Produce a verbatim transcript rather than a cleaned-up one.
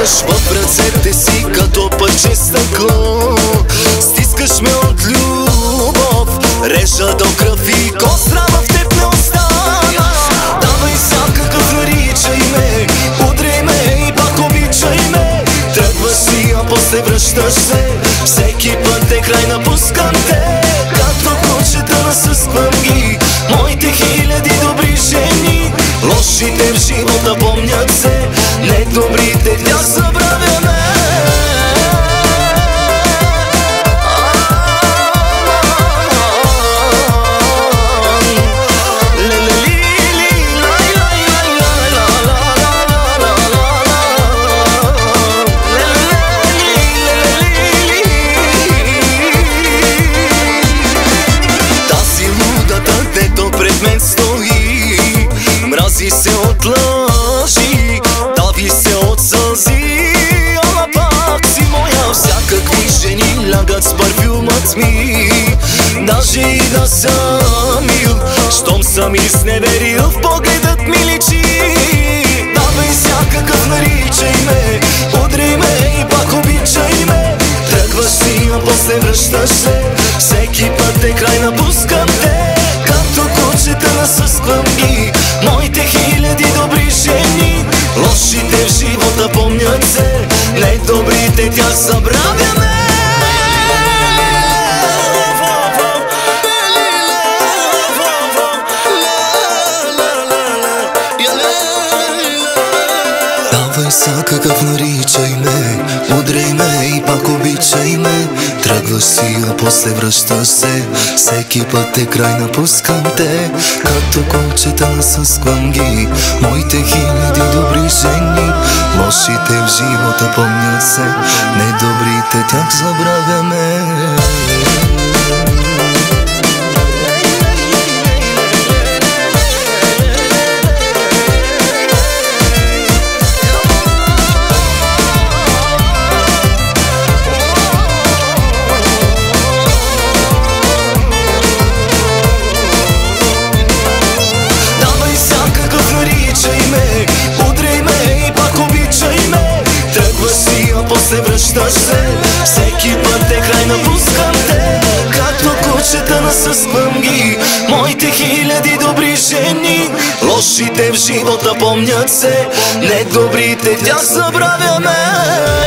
държаш в ръцете си като парче стъкло. Стискаш ме от любов, режа до кръв и костра в теб не остана. Давай всякакъв, наричай ме, удрей ме и пак обичай ме. Тръгваш си, а после връщаш се, всеки път е край, напускам те. Като кучета насъсквам ги моите хиляди добри жени. Лошите в живота помнят се, не добрите тях забравяме. Мрази се от лъжи, дави се от сълзи, ала пак си моя. Всякакви жени лягат с парфюмът ми, даже и да съм мил, щом съм изневерил, в погледът ми личи. Давай всякакъв, наричай ме, удрей ме и пак обичай ме. Тръгваш си, а после връщаш се, всеки път е край, напускам те. Като кучета насъсквам ги моите хиляди добри жени. Лошите в живота помнят се, не добрите тях забравяме. Давай всякакъв, наричай ме, удрей ме и пак обичай ме. Тръгваш си, а после връщаш се, всеки път е край, напускам те. Като колчета насъсквам ги моите хиляди добри жени. Лошите в живота помнят се, недобрите тях забравяме. После връщаш се, всеки път е край, напускам те. Като кучета насъсквам ги моите хиляди добри жени. Лошите в живота помнят се, недобрите тях забравяме.